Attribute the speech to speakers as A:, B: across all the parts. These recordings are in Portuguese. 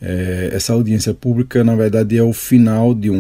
A: Essa audiência pública, na verdade, é o final de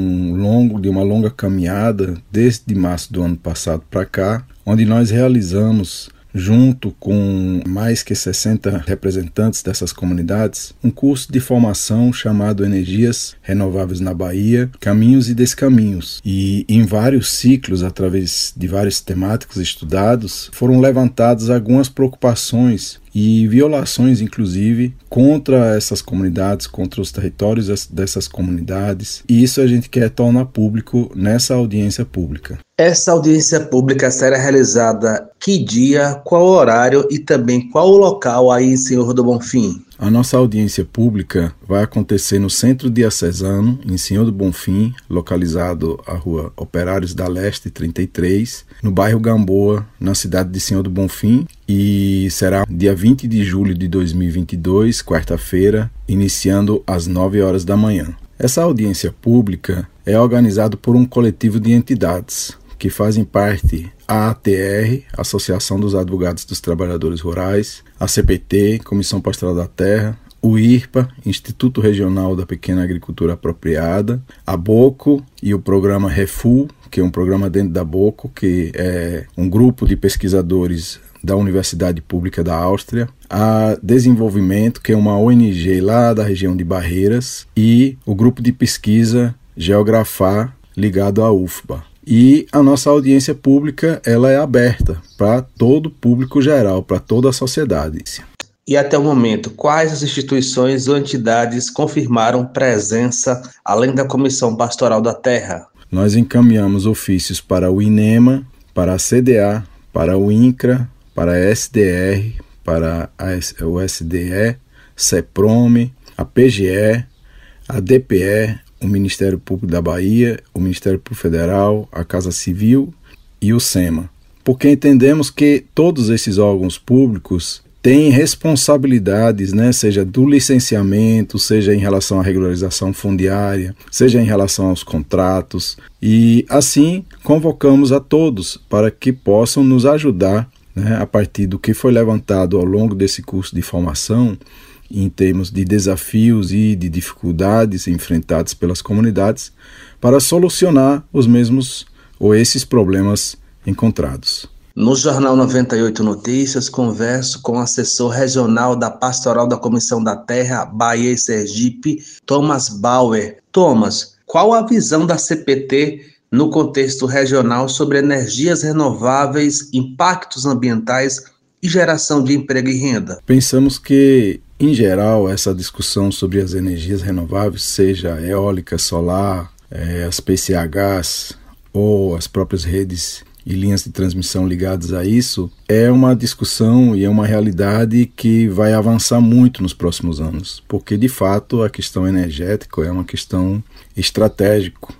A: uma longa caminhada desde março do ano passado para cá, onde nós realizamos, junto com mais que 60 representantes dessas comunidades, um curso de formação chamado Energias Renováveis na Bahia, Caminhos e Descaminhos. E em vários ciclos, através de vários temáticos estudados, foram levantadas algumas preocupações e violações, inclusive, contra essas comunidades, contra os territórios dessas comunidades. E isso a gente quer tornar público nessa audiência pública.
B: Essa audiência pública será realizada que dia, qual horário e também qual o local aí em Senhor do Bonfim?
A: A nossa audiência pública vai acontecer no Centro Diocesano, em Senhor do Bonfim, localizado à Rua Operários da Leste 33, no bairro Gamboa, na cidade de Senhor do Bonfim, e será dia 20 de julho de 2022, quarta-feira, iniciando às 9 horas da manhã. Essa audiência pública é organizada por um coletivo de entidades que fazem parte a ATR, Associação dos Advogados dos Trabalhadores Rurais, a CPT, Comissão Pastoral da Terra, o IRPA, Instituto Regional da Pequena Agricultura Apropriada, a BOCO e o programa REFU, que é um programa dentro da BOCO, que é um grupo de pesquisadores da Universidade Pública da Áustria, a Desenvolvimento, que é uma ONG lá da região de Barreiras, e o grupo de pesquisa Geografar, ligado à UFBA. E a nossa audiência pública ela é aberta para todo o público geral, para toda a sociedade.
B: E até o momento, quais as instituições ou entidades confirmaram presença, além da Comissão Pastoral da Terra?
A: Nós encaminhamos ofícios para o INEMA, para a CDA, para o INCRA, para a SDR, para o SDE, CEPROME, a PGE, a DPE, o Ministério Público da Bahia, o Ministério Público Federal, a Casa Civil e o SEMA. Porque entendemos que todos esses órgãos públicos têm responsabilidades, seja do licenciamento, seja em relação à regularização fundiária, seja em relação aos contratos. E assim convocamos a todos para que possam nos ajudar, a partir do que foi levantado ao longo desse curso de formação, em termos de desafios e de dificuldades enfrentados pelas comunidades, para solucionar os mesmos ou esses problemas encontrados.
B: No Jornal 98 Notícias, converso com o assessor regional da Pastoral da Comissão da Terra, Bahia e Sergipe, Thomas Bauer. Thomas, qual a visão da CPT no contexto regional sobre energias renováveis, impactos ambientais e geração de emprego e renda?
A: Pensamos que, em geral, essa discussão sobre as energias renováveis, seja eólica, solar, as PCHs ou as próprias redes e linhas de transmissão ligadas a isso, é uma discussão e é uma realidade que vai avançar muito nos próximos anos, porque de fato a questão energética é uma questão estratégica,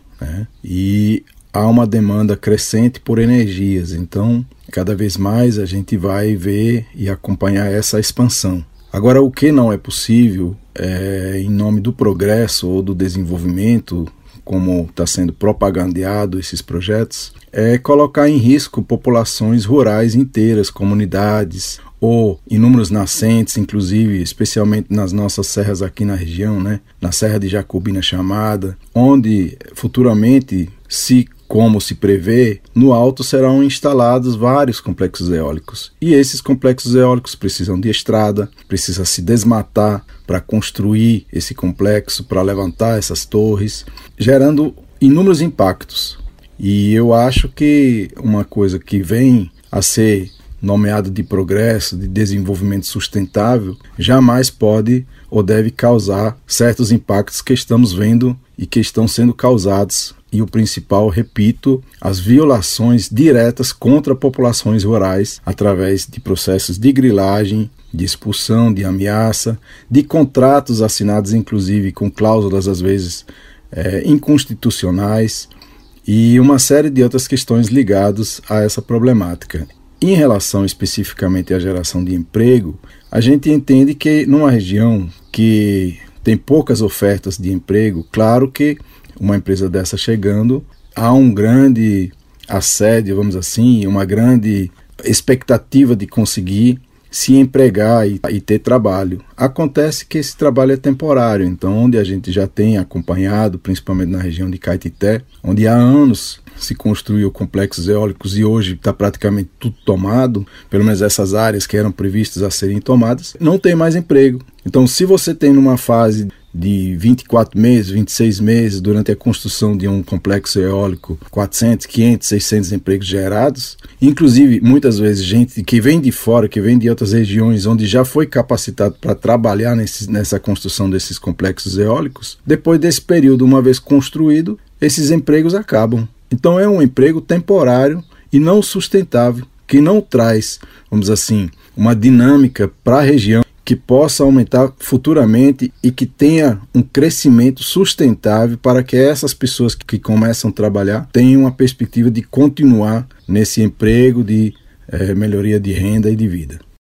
A: e há uma demanda crescente por energias, então cada vez mais a gente vai ver e acompanhar essa expansão. Agora, o que não é possível, em nome do progresso ou do desenvolvimento, como está sendo propagandeado esses projetos, é colocar em risco populações rurais inteiras, comunidades ou inúmeros nascentes, inclusive, especialmente nas nossas serras aqui na região, na Serra de Jacobina Chamada, onde futuramente, como se prevê, no alto serão instalados vários complexos eólicos. E esses complexos eólicos precisam de estrada, precisa se desmatar para construir esse complexo, para levantar essas torres, gerando inúmeros impactos. E eu acho que uma coisa que vem a ser nomeado de progresso, de desenvolvimento sustentável, jamais pode ou deve causar certos impactos que estamos vendo e que estão sendo causados. E o principal, repito, as violações diretas contra populações rurais através de processos de grilagem, de expulsão, de ameaça, de contratos assinados inclusive com cláusulas às vezes inconstitucionais e uma série de outras questões ligadas a essa problemática. Em relação especificamente à geração de emprego, a gente entende que numa região que tem poucas ofertas de emprego, claro que uma empresa dessa chegando, há um grande assédio, vamos assim, uma grande expectativa de conseguir se empregar e ter trabalho. Acontece que esse trabalho é temporário, então onde a gente já tem acompanhado, principalmente na região de Caetité, onde há anos se construiu complexos eólicos e hoje está praticamente tudo tomado, pelo menos essas áreas que eram previstas a serem tomadas, não tem mais emprego. Então, se você tem numa fase de 24 meses, 26 meses, durante a construção de um complexo eólico, 400, 500, 600 empregos gerados, inclusive muitas vezes gente que vem de fora, que vem de outras regiões onde já foi capacitado para trabalhar nessa construção desses complexos eólicos, depois desse período, uma vez construído, esses empregos acabam. Então é um emprego temporário e não sustentável, que não traz, vamos dizer assim, uma dinâmica para a região que possa aumentar futuramente e que tenha um crescimento sustentável para que essas pessoas que começam a trabalhar tenham uma perspectiva de continuar nesse emprego de melhoria de renda e de vida.